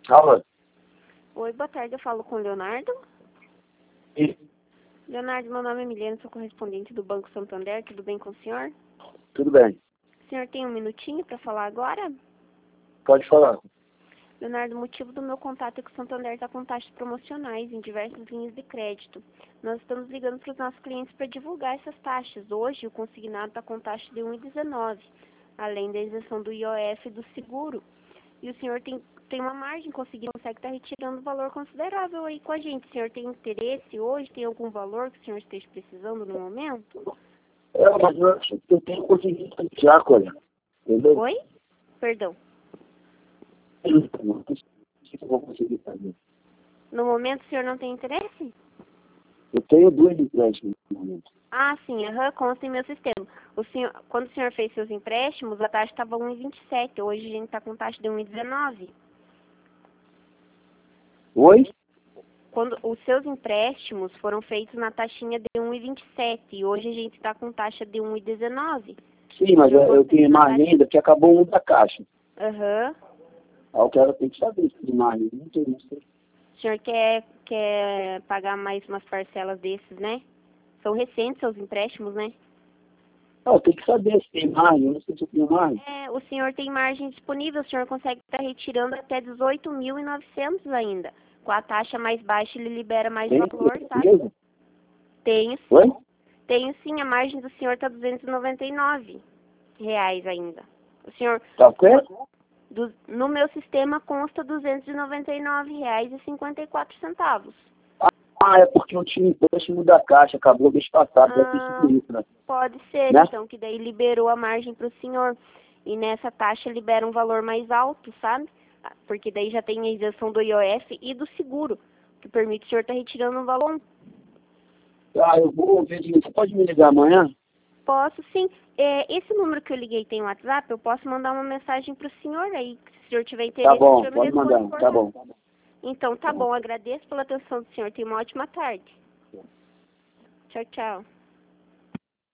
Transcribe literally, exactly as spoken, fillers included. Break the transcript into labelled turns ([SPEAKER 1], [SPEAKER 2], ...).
[SPEAKER 1] Alô?
[SPEAKER 2] Oi, boa tarde, eu falo com o Leonardo.
[SPEAKER 1] E,
[SPEAKER 2] Leonardo, meu nome é Milena, sou correspondente do Banco Santander, tudo bem com o senhor?
[SPEAKER 1] tudo bem.
[SPEAKER 2] O senhor tem um minutinho para falar agora?
[SPEAKER 1] Pode falar.
[SPEAKER 2] Leonardo, o motivo do meu contato é que o Santander está com taxas promocionais em diversas linhas de crédito. Nós estamos ligando para os nossos clientes para divulgar essas taxas. Hoje, o consignado está com taxa de um vírgula dezenove, além da isenção do I O F e do seguro. E o senhor tem, tem uma margem, conseguir, consegue estar retirando valor considerável aí com a gente. O senhor tem interesse hoje? Tem algum valor que o senhor esteja precisando no momento?
[SPEAKER 1] É, mas eu acho que eu tenho conseguido já, olha. Entendeu?
[SPEAKER 2] Oi? Perdão.
[SPEAKER 1] Eu não sei se eu vou conseguir fazer.
[SPEAKER 2] No momento o senhor não tem interesse?
[SPEAKER 1] Eu tenho dois empréstimos no momento.
[SPEAKER 2] Ah, sim, aham, consta em meu sistema. O senhor, quando o senhor fez seus empréstimos, a taxa estava um vírgula vinte e sete. Hoje a gente está com taxa de um vírgula dezenove.
[SPEAKER 1] Oi?
[SPEAKER 2] Quando os seus empréstimos foram feitos na taxinha de um vírgula vinte e sete e hoje a gente está com taxa de um vírgula dezenove.
[SPEAKER 1] Sim, mas eu, eu tenho mais ainda, porque acabou um da caixa.
[SPEAKER 2] Aham.
[SPEAKER 1] Aí eu quero ter que saber se tem mais. Não tem, não sei.
[SPEAKER 2] O senhor quer, quer pagar mais umas parcelas desses, né? São recentes seus empréstimos, né?
[SPEAKER 1] Ah, eu tenho que saber se tem mais. Eu não sei se eu tenho mais.
[SPEAKER 2] É, o senhor tem margem disponível, o senhor consegue estar retirando até dezoito mil e novecentos ainda. Com a taxa mais baixa, ele libera mais
[SPEAKER 1] Tem
[SPEAKER 2] valor, sabe?
[SPEAKER 1] mesmo?
[SPEAKER 2] Tenho sim.
[SPEAKER 1] Oi?
[SPEAKER 2] Tenho sim, a margem do senhor está duzentos e noventa e nove reais ainda. O senhor,
[SPEAKER 1] Tá certo?
[SPEAKER 2] do, no meu sistema consta duzentos e noventa e nove reais e cinquenta e quatro centavos.
[SPEAKER 1] Ah, é porque eu tinha empréstimo da caixa. Acabou mês passado. Deve ter
[SPEAKER 2] Ah,
[SPEAKER 1] sido isso, né?
[SPEAKER 2] pode ser,
[SPEAKER 1] Né?
[SPEAKER 2] então, que daí liberou a margem para o senhor. E nessa taxa libera um valor mais alto, sabe? Ah, porque daí já tem a isenção do I O F e do seguro, que permite o senhor estar retirando um valor.
[SPEAKER 1] Ah, eu vou ver. Você pode me ligar amanhã?
[SPEAKER 2] Posso sim. É, esse número que eu liguei tem um WhatsApp, eu posso mandar uma mensagem para o senhor aí. Se o senhor tiver interesse,
[SPEAKER 1] Tá bom,
[SPEAKER 2] o senhor me
[SPEAKER 1] pode
[SPEAKER 2] responde
[SPEAKER 1] mandar.
[SPEAKER 2] por
[SPEAKER 1] Tá
[SPEAKER 2] lá.
[SPEAKER 1] bom.
[SPEAKER 2] Então, tá bom. Agradeço pela atenção do senhor. Tenha uma ótima tarde. Tchau, tchau.